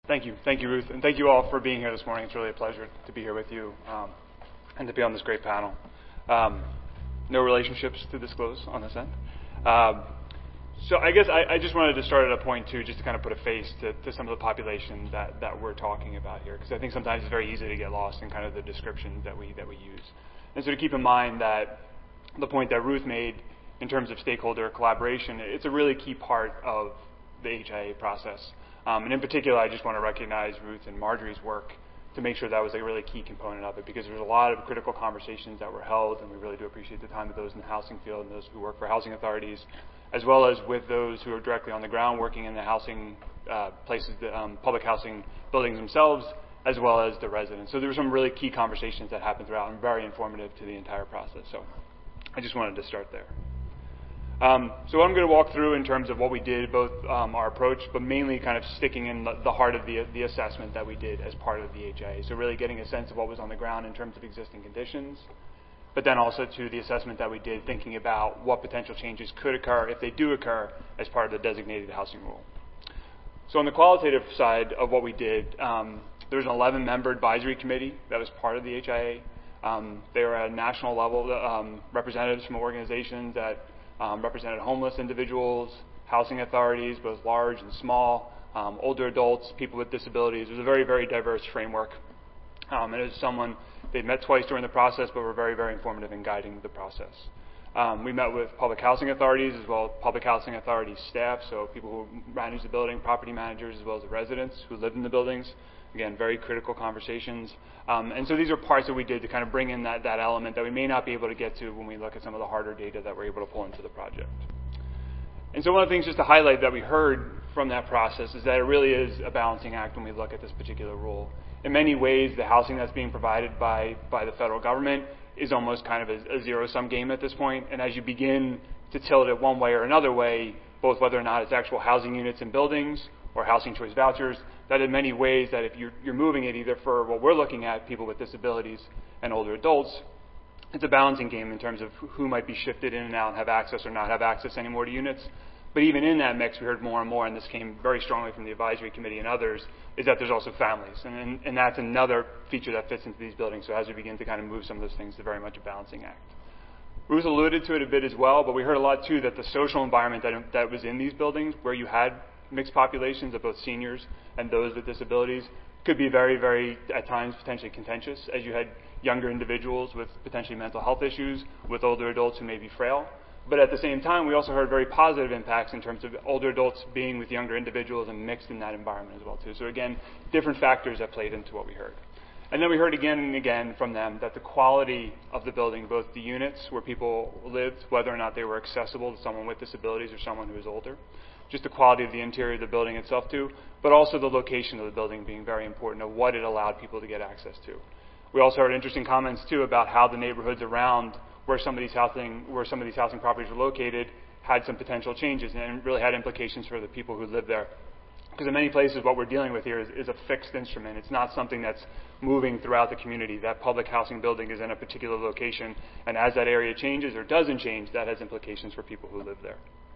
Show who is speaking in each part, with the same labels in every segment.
Speaker 1: Thank you, Ruth, and thank you all for being here this morning. It's really a pleasure to be here with you and to be on this great panel. No relationships to disclose on this end. So I guess I just wanted to start at a point too, just to kind of put a face to some of the population that we're talking about here, because I think sometimes it's very easy to get lost in kind of the descriptions that we use. And so to keep in mind that the point that Ruth made in terms of stakeholder collaboration, it's a really key part of the HIA process. And in particular, I just want to recognize Ruth and Marjorie's work to make sure that was a really key component of it, because there's a lot of critical conversations that were held, and we really do appreciate the time of those in the housing field and those who work for housing authorities, as well as with those who are directly on the ground working in the housing places, public housing buildings themselves, as well as the residents. So there were some really key conversations that happened throughout and very informative to the entire process. So I just wanted to start there. So what I'm going to walk through in terms of what we did, both our approach, but mainly kind of sticking in the heart of the assessment that we did as part of the HIA. So really getting a sense of what was on the ground in terms of existing conditions, but then also to the assessment that we did thinking about what potential changes could occur if they do occur as part of the designated housing rule. So on the qualitative side of what we did, there's an 11-member advisory committee that was part of the HIA. They were at a national level, representatives from organizations that represented homeless individuals, housing authorities, both large and small, older adults, people with disabilities. It was a very, very diverse framework. And as someone, they met twice during the process, but were very, very informative in guiding the process. We met with public housing authorities as well as public housing authority staff, so people who manage the building, property managers, as well as the residents who lived in the buildings. Again, very critical conversations. And so these are parts that we did to kind of bring in that element that we may not be able to get to when we look at some of the harder data that we're able to pull into the project. And so one of the things just to highlight that we heard from that process is that it really is a balancing act when we look at this particular rule. In many ways, the housing that's being provided by the federal government is almost kind of a zero-sum game at this point. And as you begin to tilt it one way or another way, both whether or not it's actual housing units and buildings or housing choice vouchers, that in many ways that if you're moving it either for what we're looking at, people with disabilities and older adults, it's a balancing game in terms of who might be shifted in and out and have access or not have access anymore to units. But even in that mix, we heard more and more, and this came very strongly from the advisory committee and others, is that there's also families. And that's another feature that fits into these buildings. So as we begin to kind of move some of those things, it's very much a balancing act. Ruth alluded to it a bit as well, but we heard a lot too that the social environment that was in these buildings where you had mixed populations of both seniors and those with disabilities could be very, very, at times, potentially contentious, as you had younger individuals with potentially mental health issues, with older adults who may be frail. But at the same time, we also heard very positive impacts in terms of older adults being with younger individuals and mixed in that environment as well, too. So again, different factors that played into what we heard. And then we heard again and again from them that the quality of the building, both the units where people lived, whether or not they were accessible to someone with disabilities or someone who was older, just the quality of the interior of the building itself too, but also the location of the building being very important of what it allowed people to get access to. We also heard interesting comments too about how the neighborhoods around where some of these housing properties were located had some potential changes and really had implications for the people who live there. Because in many places what we're dealing with here is a fixed instrument. It's not something that's moving throughout the community. That public housing building is in a particular location, and as that area changes or doesn't change, that has implications for people who live there.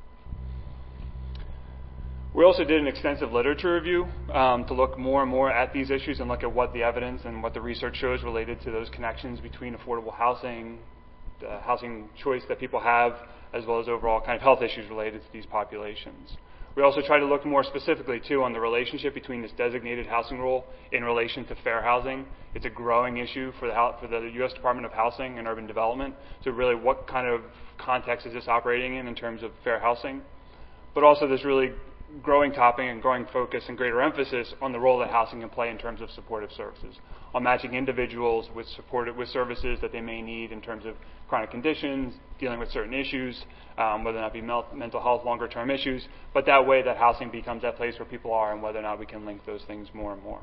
Speaker 1: We also did an extensive literature review to look more and more at these issues and look at what the evidence and what the research shows related to those connections between affordable housing, the housing choice that people have, as well as overall kind of health issues related to these populations. We also try to look more specifically, too, on the relationship between this designated housing rule in relation to fair housing. It's a growing issue for the U.S. Department of Housing and Urban Development. So really, what kind of context is this operating in terms of fair housing? But also this really growing topic and growing focus and greater emphasis on the role that housing can play in terms of supportive services, on matching individuals with services that they may need in terms of chronic conditions, dealing with certain issues, whether or not it be mental health, longer term issues, but that way that housing becomes that place where people are and whether or not we can link those things more and more.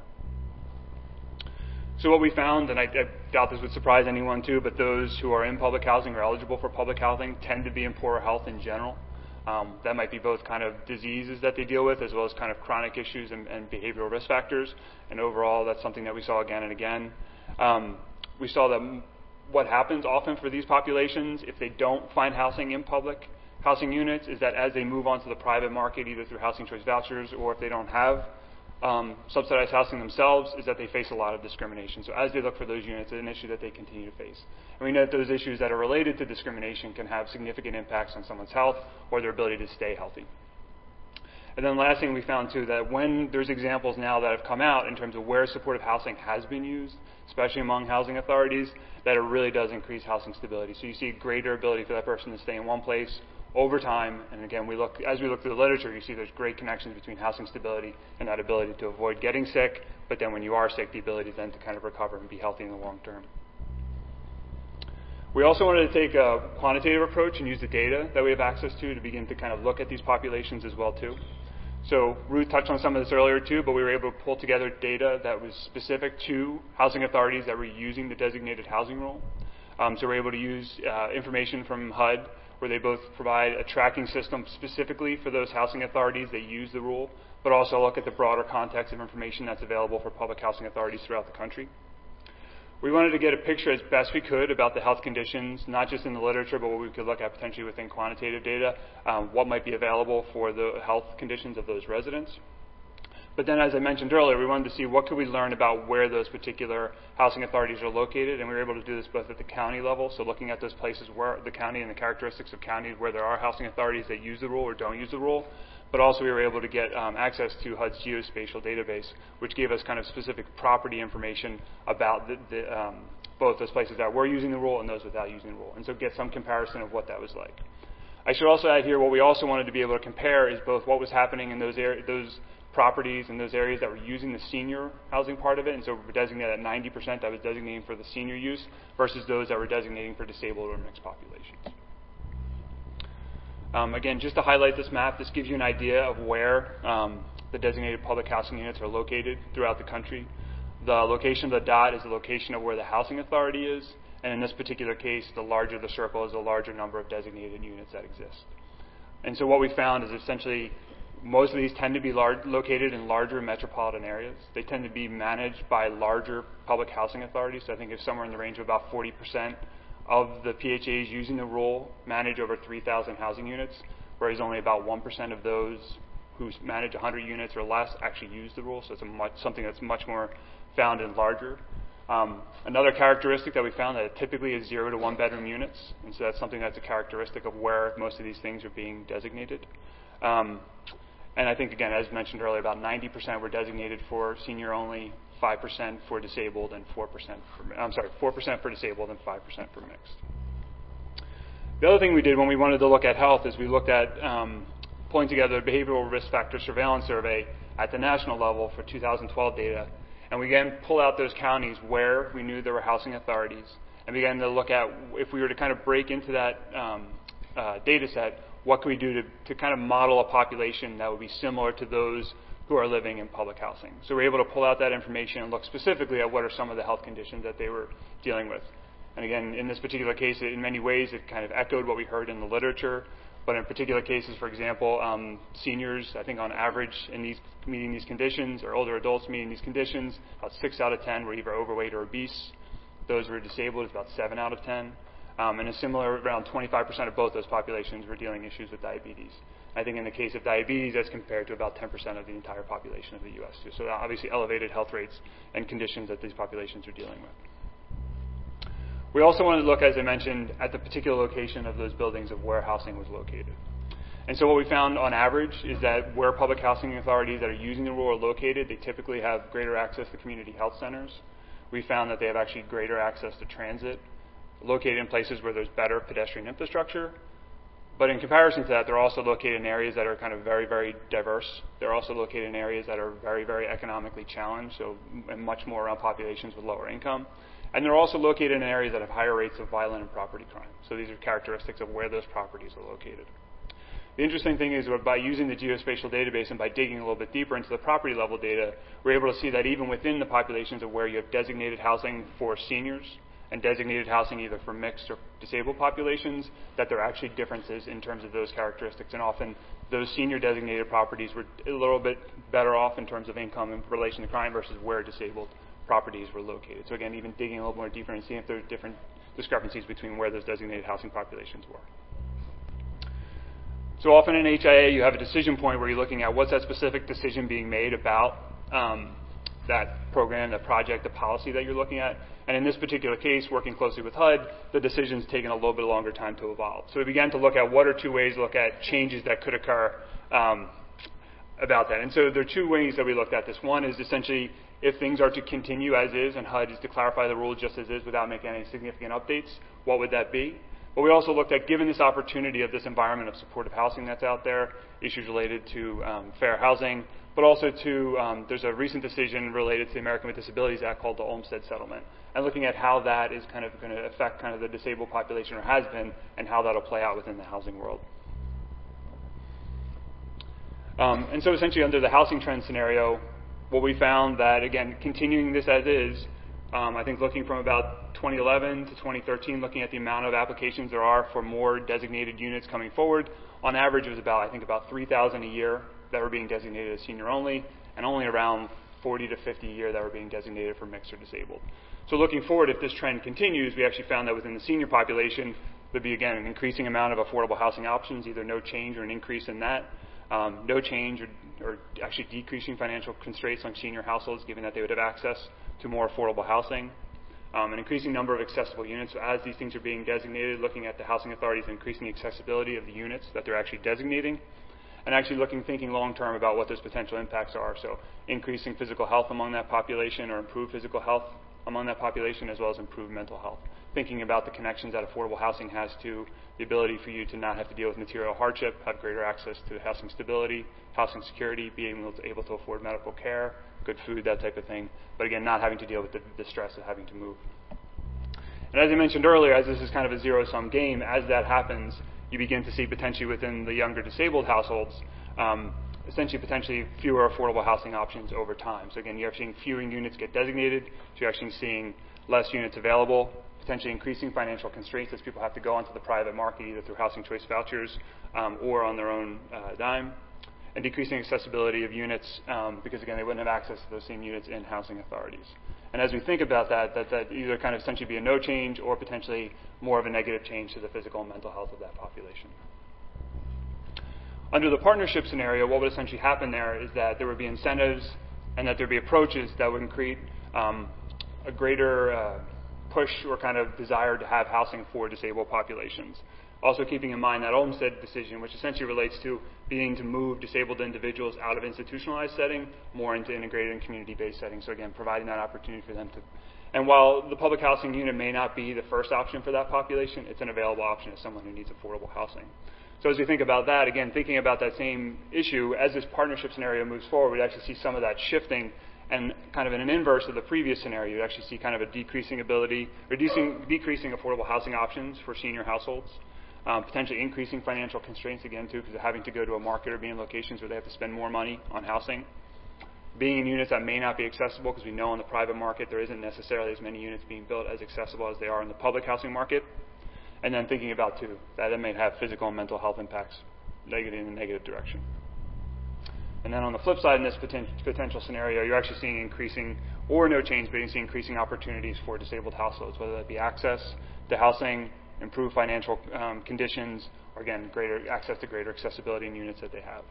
Speaker 1: So what we found, and I doubt this would surprise anyone too, but those who are in public housing or eligible for public housing tend to be in poorer health in general. That might be both kind of diseases that they deal with as well as kind of chronic issues and behavioral risk factors. And overall, that's something that we saw again and again. We saw that what happens often for these populations, if they don't find housing in public housing units, is that as they move on to the private market, either through housing choice vouchers or if they don't have subsidized housing themselves is that they face a lot of discrimination. So as they look for those units, it's an issue that they continue to face. And we know that those issues that are related to discrimination can have significant impacts on someone's health or their ability to stay healthy. And then the last thing we found, too, that when there's examples now that have come out in terms of where supportive housing has been used, especially among housing authorities, that it really does increase housing stability. So you see a greater ability for that person to stay in one place over time. And again, as we look through the literature, you see there's great connections between housing stability and that ability to avoid getting sick, but then when you are sick, the ability then to kind of recover and be healthy in the long term. We also wanted to take a quantitative approach and use the data that we have access to begin to kind of look at these populations as well, too. So Ruth touched on some of this earlier, too, but we were able to pull together data that was specific to housing authorities that were using the designated housing rule. So we're able to use information from HUD, where they both provide a tracking system specifically for those housing authorities that use the rule, but also look at the broader context of information that's available for public housing authorities throughout the country. We wanted to get a picture as best we could about the health conditions, not just in the literature, but what we could look at potentially within quantitative data, what might be available for the health conditions of those residents. But then, as I mentioned earlier, we wanted to see what could we learn about where those particular housing authorities are located, and we were able to do this both at the county level, so looking at those places where the county and the characteristics of counties where there are housing authorities that use the rule or don't use the rule, but also we were able to get access to HUD's geospatial database, which gave us kind of specific property information about both those places that were using the rule and those without using the rule, and so get some comparison of what that was like. I should also add here what we also wanted to be able to compare is both what was happening in those properties and those areas that were using the senior housing part of it, and so we're designated at 90% that was designating for the senior use versus those that were designating for disabled or mixed populations. Again, just to highlight this map, this gives you an idea of where the designated public housing units are located throughout the country. The location of the dot is the location of where the housing authority is, and in this particular case, the larger the circle is the larger number of designated units that exist. And so what we found is essentially most of these tend to be located in larger metropolitan areas. They tend to be managed by larger public housing authorities. So I think it's somewhere in the range of about 40% of the PHAs using the rule manage over 3,000 housing units, whereas only about 1% of those who manage 100 units or less actually use the rule. So it's something that's much more found in larger. Another characteristic that we found that it typically is 0 to 1 bedroom units, and so that's something that's a characteristic of where most of these things are being designated. And I think, again, as mentioned earlier, about 90% were designated for senior only, 5% for disabled, and 4% for disabled and 5% for mixed. The other thing we did when we wanted to look at health is we looked at pulling together a behavioral risk factor surveillance survey at the national level for 2012 data. And we again pulled out those counties where we knew there were housing authorities and began to look at if we were to kind of break into that data set, what can we do to kind of model a population that would be similar to those who are living in public housing. So we're able to pull out that information and look specifically at what are some of the health conditions that they were dealing with. And again, in this particular case, in many ways, it kind of echoed what we heard in the literature. But in particular cases, for example, seniors, I think on average meeting these conditions, or older adults meeting these conditions, about 6 out of 10 were either overweight or obese. Those who were disabled is about 7 out of 10. And a similar, around 25% of both those populations were dealing issues with diabetes. I think in the case of diabetes, that's compared to about 10% of the entire population of the U.S. too. So obviously elevated health rates and conditions that these populations are dealing with. We also wanted to look, as I mentioned, at the particular location of those buildings of where housing was located. And so what we found on average is that where public housing authorities that are using the rule are located, they typically have greater access to community health centers. We found that they have actually greater access to transit, located in places where there's better pedestrian infrastructure. But in comparison to that, they're also located in areas that are kind of very, very diverse. They're also located in areas that are very, very economically challenged, so and much more around populations with lower income. And they're also located in areas that have higher rates of violent and property crime. So these are characteristics of where those properties are located. The interesting thing is that by using the geospatial database and by digging a little bit deeper into the property level data, we're able to see that even within the populations of where you have designated housing for seniors and designated housing either for mixed or disabled populations, that there are actually differences in terms of those characteristics. And often those senior designated properties were a little bit better off in terms of income in relation to crime versus where disabled properties were located. So again, even digging a little more deeper and seeing if there are different discrepancies between where those designated housing populations were. So often in HIA, you have a decision point where you're looking at what's that specific decision being made about that program, that project, the policy that you're looking at. And in this particular case, working closely with HUD, the decision's taken a little bit longer time to evolve. So we began to look at what are two ways to look at changes that could occur about that. And so there are two ways that we looked at this. One is essentially if things are to continue as is and HUD is to clarify the rule just as is without making any significant updates, what would that be? But we also looked at, given this opportunity of this environment of supportive housing that's out there, issues related to fair housing, but also to, there's a recent decision related to the American with Disabilities Act called the Olmstead Settlement, and looking at how that is kind of going to affect kind of the disabled population, or has been, and how that'll play out within the housing world. And so essentially under the housing trend scenario, what we found that, again, continuing this as is, I think looking from about 2011 to 2013, looking at the amount of applications there are for more designated units coming forward, on average it was about, I think, about 3,000 a year that were being designated as senior only, and only around 40 to 50 a year that were being designated for mixed or disabled. So looking forward, if this trend continues, we actually found that within the senior population, there'd be, again, an increasing amount of affordable housing options, either no change or an increase in that. No change or actually decreasing financial constraints on senior households, given that they would have access to more affordable housing. An increasing number of accessible units. So as these things are being designated, looking at the housing authorities increasing the accessibility of the units that they're actually designating, and actually thinking long term about what those potential impacts are. So increasing physical health among that population, or improved physical health among that population, as well as improved mental health. Thinking about the connections that affordable housing has to the ability for you to not have to deal with material hardship, have greater access to housing stability, housing security, being able to afford medical care, good food, that type of thing. But again, not having to deal with the stress of having to move. And as I mentioned earlier, as this is kind of a zero-sum game, as that happens, you begin to see potentially within the younger disabled households, essentially potentially fewer affordable housing options over time. So again, you're seeing fewer units get designated, so you're actually seeing less units available, potentially increasing financial constraints as people have to go onto the private market either through housing choice vouchers or on their own dime, and decreasing accessibility of units because, again, they wouldn't have access to those same units in housing authorities. And as we think about that either kind of essentially be a no change or potentially more of a negative change to the physical and mental health of that population. Under the partnership scenario, what would essentially happen there is that there would be incentives and that there would be approaches that would create a greater push or kind of desire to have housing for disabled populations. Also keeping in mind that Olmstead decision, which essentially relates to being to move disabled individuals out of institutionalized setting more into integrated and community-based settings. So again, providing that opportunity for them to. And while the public housing unit may not be the first option for that population, it's an available option as someone who needs affordable housing. So as we think about that, again, thinking about that same issue, as this partnership scenario moves forward, we actually see some of that shifting, and kind of in an inverse of the previous scenario, you actually see kind of a decreasing affordable housing options for senior households, potentially increasing financial constraints again too, because of having to go to a market or be in locations where they have to spend more money on housing, being in units that may not be accessible, because we know in the private market there isn't necessarily as many units being built as accessible as they are in the public housing market. And then thinking about, too, that it may have physical and mental health impacts in a negative direction. And then on the flip side, in this potential scenario, you're actually seeing increasing, or no change, but you're seeing increasing opportunities for disabled households, whether that be access to housing, improved financial conditions, or again, greater access to greater accessibility in units that they have.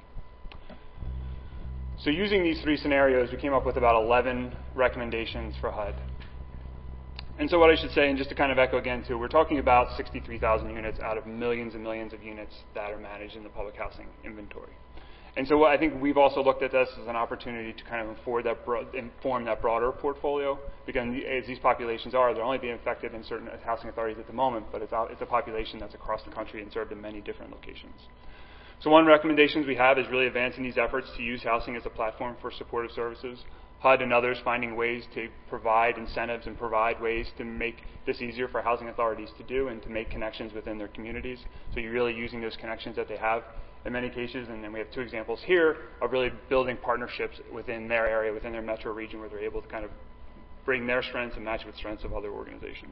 Speaker 1: So using these three scenarios, we came up with about 11 recommendations for HUD. And so what I should say, and just to kind of echo again too, we're talking about 63,000 units out of millions and millions of units that are managed in the public housing inventory. And so I think we've also looked at this as an opportunity to kind of inform that broader portfolio, because as these populations are, they're only being affected in certain housing authorities at the moment, but it's a population that's across the country and served in many different locations. So one recommendation we have is really advancing these efforts to use housing as a platform for supportive services. HUD and others finding ways to provide incentives and provide ways to make this easier for housing authorities to do and to make connections within their communities. So you're really using those connections that they have in many cases, and then we have two examples here of really building partnerships within their area, within their metro region, where they're able to kind of bring their strengths and match with strengths of other organizations.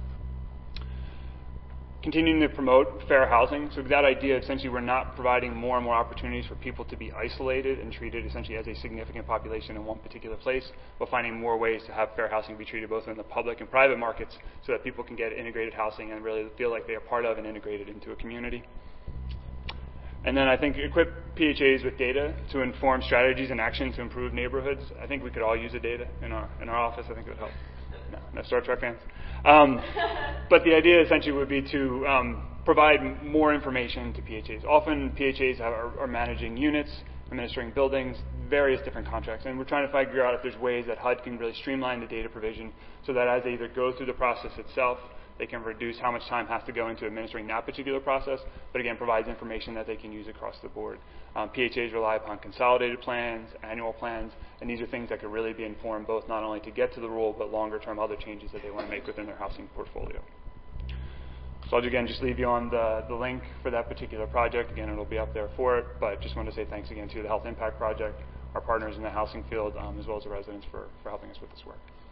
Speaker 1: Continuing to promote fair housing. So that idea, essentially, we're not providing more and more opportunities for people to be isolated and treated essentially as a significant population in one particular place, but finding more ways to have fair housing be treated both in the public and private markets so that people can get integrated housing and really feel like they are part of and integrated into a community. And then I think equip PHAs with data to inform strategies and action to improve neighborhoods. I think we could all use the data in our office. I think it would help. No Star Trek fans. But the idea essentially would be to provide more information to PHAs. Often PHAs are managing units, administering buildings, various different contracts. And we're trying to figure out if there's ways that HUD can really streamline the data provision so that as they either go through the process itself, they can reduce how much time has to go into administering that particular process, but again, provides information that they can use across the board. PHAs rely upon consolidated plans, annual plans, and these are things that could really be informed both not only to get to the rule, but longer term other changes that they want to make within their housing portfolio. So I'll again just leave you on the link for that particular project. Again, it'll be up there for it, but just want to say thanks again to the Health Impact Project, our partners in the housing field, as well as the residents for helping us with this work.